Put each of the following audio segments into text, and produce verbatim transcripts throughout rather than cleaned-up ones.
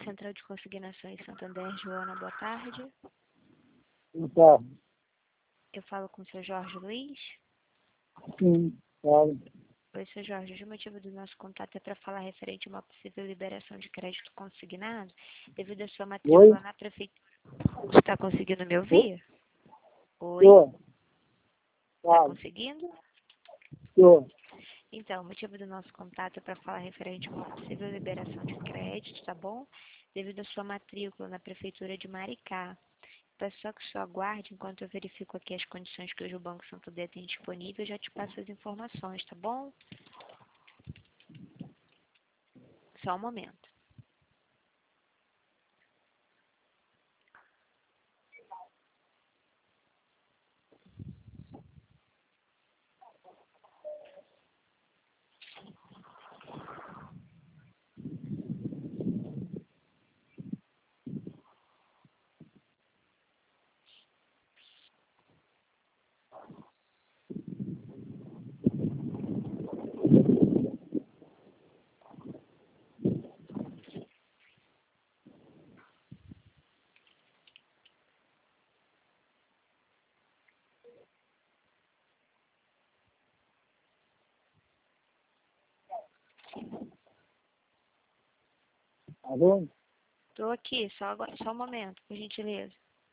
Central de Consignação em Santander, Joana, boa tarde. Boa tarde. Eu falo com o seu Jorge Luiz. Sim, claro. Oi, seu Jorge. O motivo do nosso contato é para falar referente a uma possível liberação de crédito consignado devido à sua matrícula Oi? na prefeitura. Está conseguindo me ouvir? Oi? Estou. Está Claro. conseguindo? Estou. Então, o motivo do nosso contato é para falar referente a uma possível liberação de crédito, tá bom? Devido à sua matrícula na prefeitura de Maricá. Peço só que o senhor aguarde enquanto eu verifico aqui as condições que hoje o Banco Santander tem disponível e já te passo as informações, tá bom? Só um momento. Tá bom? Estou aqui, só, agora, só um momento, por gentileza.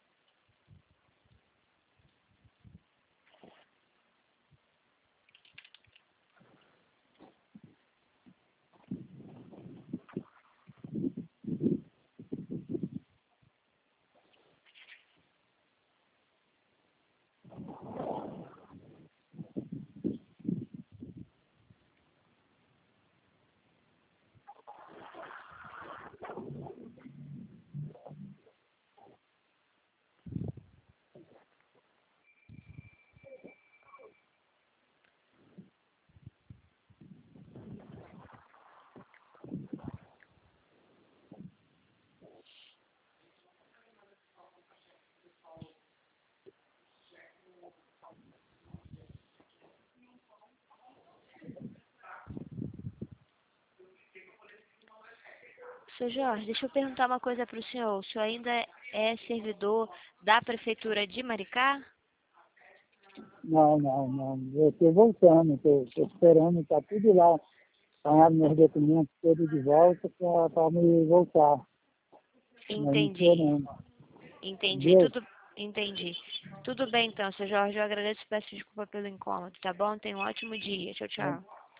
Seu Jorge, deixa eu perguntar uma coisa para o senhor. O senhor ainda é servidor da Prefeitura de Maricá? Não, não, não. Eu estou voltando, estou esperando, está tudo lá. Tá meus documentos todos de volta para me voltar. Mas não estou Entendi. não. Entendi. Entendeu? Tudo, entendi. Tudo bem então, seu Jorge. Eu agradeço e peço desculpa pelo incômodo, tá bom? Tenha um ótimo dia. Tchau, tchau.